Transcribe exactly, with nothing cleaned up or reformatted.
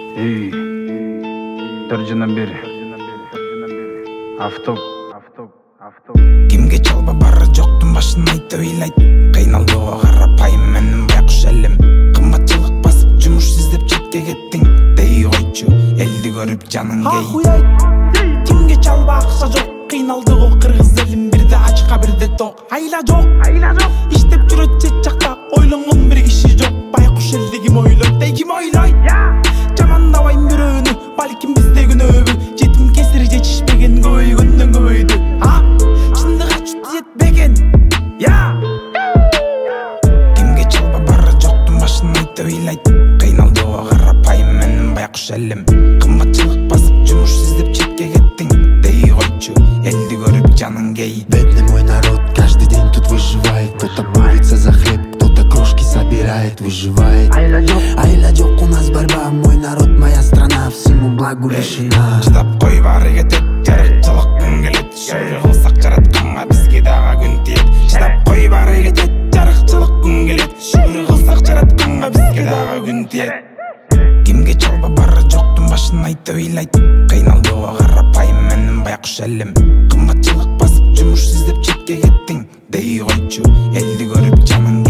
Ey, Төржіннен бері Автоп, автоп, автоп Кимге чалба бары жоқтың башын айтып ойлайды. Қиналдыға қарапайым мәнім байқұш әлем. Қымбатшылық басып жұмыс іздеп четке кеттің. Дей қойчу, елді көріп жаның кей. Кимге чалба ақша жоқ, қиналдыға қырғыз елім. Бірде ачқа бірде тоқ, айла жоқ. Иштеп жүрет жет жақта, ойланған бір кіші жоқ. Байқұш елді кім ойлайды, дей кім ойлайды. Жамандабайын бүрөөнү, балким бизде күнөбү. Жетим кесири жетишпеген көбөйгөндөн көбөйдү. Чындыгы чүт жетпеген. Кимге чалба бары жоқтың башын айтып ойлайды. Қиналдыға қарапайым мәнім байқұш әлем. Қымбатшылық басып жұмыс іздеп четке кеттің. Дей қойчу, елді көріп жаның кей. Бедный мой народ каждый день тут выживает. Кто-то борется за хлеб, кто-то крошки собирает, выживает. Айла жоқ, у нас борьба, мой народ, моя страна, всему благу решена. Шыдап қой бары кетет, жарықшылық күн келет. Шөй қылсақ жаратқанға бізге дағы күн тиет. Шыдап қой бары кетет, жарықшылық күн келет. Шөй қылсақ жаратқанға бізге дағы күн тиет. Кимге чалба бары жоқтың башын айтып ойлайды. Қиналдыға қарапайым мәнім байқұш әлем. Қымбатшылық басып жұмыс іздеп четке кеттің. Дей қойчу, елді көріп жаның